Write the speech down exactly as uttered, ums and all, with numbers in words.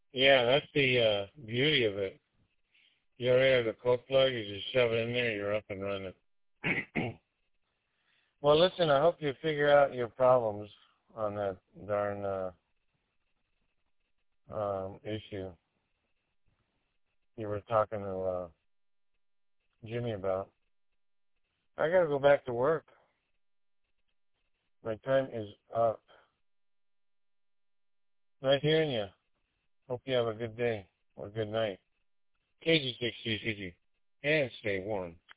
Yeah, that's the uh, beauty of it. You already have the cold plug, you just shove it in there, you're up and running. Well, listen, I hope you figure out your problems on that darn uh, um, issue you were talking to uh, Jimmy about. I gotta go back to work. My time is up. Nice hearing you. Hope you have a good day or good night. K G six G C G. And stay warm.